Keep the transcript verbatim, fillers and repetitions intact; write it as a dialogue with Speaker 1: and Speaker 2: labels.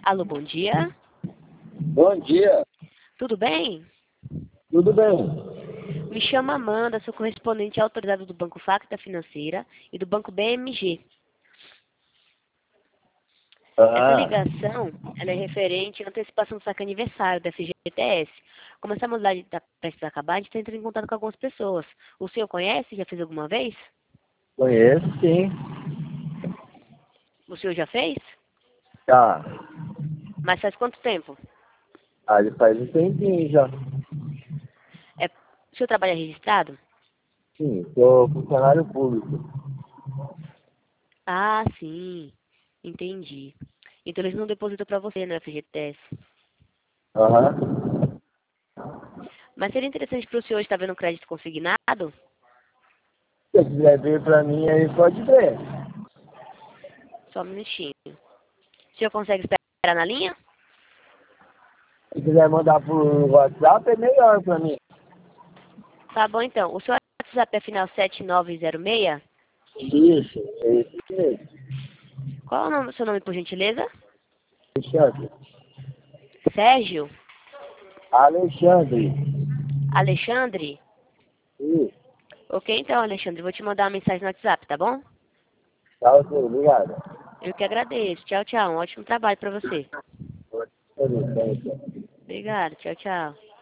Speaker 1: Alô, bom dia.
Speaker 2: Bom dia,
Speaker 1: Tudo bem?
Speaker 2: tudo bem?
Speaker 1: Me chamo Amanda, sou correspondente autorizado do Banco Facta Financeira e do Banco B M G. Essa
Speaker 2: Ah,
Speaker 1: ligação ela é referente à antecipação do saque aniversário da F G T S. Como essa modalidade está prestes a acabar, a gente está entrando em contato com algumas pessoas. O senhor conhece? Já fez alguma vez?
Speaker 2: conheço sim.
Speaker 1: O senhor já fez?
Speaker 2: Tá.
Speaker 1: Mas faz quanto tempo?
Speaker 2: Ah, já faz um tempinho já.
Speaker 1: É, o senhor trabalha registrado?
Speaker 2: Sim, sou funcionário público.
Speaker 1: Ah, sim. Entendi. Então eles não depositam para você no F G T S.
Speaker 2: Aham.
Speaker 1: Mas seria interessante para o senhor estar vendo crédito consignado?
Speaker 2: Se quiser vir pra mim aí, pode ver.
Speaker 1: Só um minutinho. O senhor consegue esperar na linha?
Speaker 2: Se quiser mandar por WhatsApp, é melhor pra mim.
Speaker 1: Tá bom, então. O seu WhatsApp é final sete nove zero seis?
Speaker 2: Isso, é isso mesmo.
Speaker 1: Qual é o nome, seu nome, por gentileza?
Speaker 2: Alexandre.
Speaker 1: Sérgio?
Speaker 2: Alexandre.
Speaker 1: Alexandre?
Speaker 2: Isso.
Speaker 1: Ok, então, Alexandre. Vou te mandar uma mensagem no WhatsApp, tá bom?
Speaker 2: Tá ok, obrigado.
Speaker 1: Eu que agradeço. Tchau, tchau. Um ótimo trabalho para você.
Speaker 2: Pode ser, tá ok.
Speaker 1: Obrigada. Tchau, tchau.